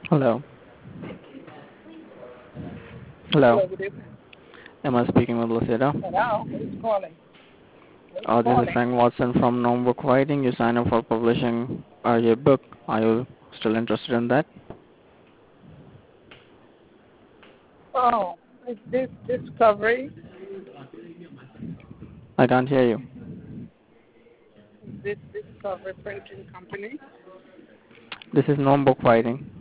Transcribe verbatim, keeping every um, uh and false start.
Hello. Hello. Hello, good evening. Am I speaking with Lucida? Hello, who's calling? Who's Uh, this is calling? Frank Watson from Gnome Book Writing. You sign up for publishing uh, your book. Are you still interested in that? Oh, is this Discovery? I can't hear you. Is this Discovery Printing Company? This is Gnome Book Writing.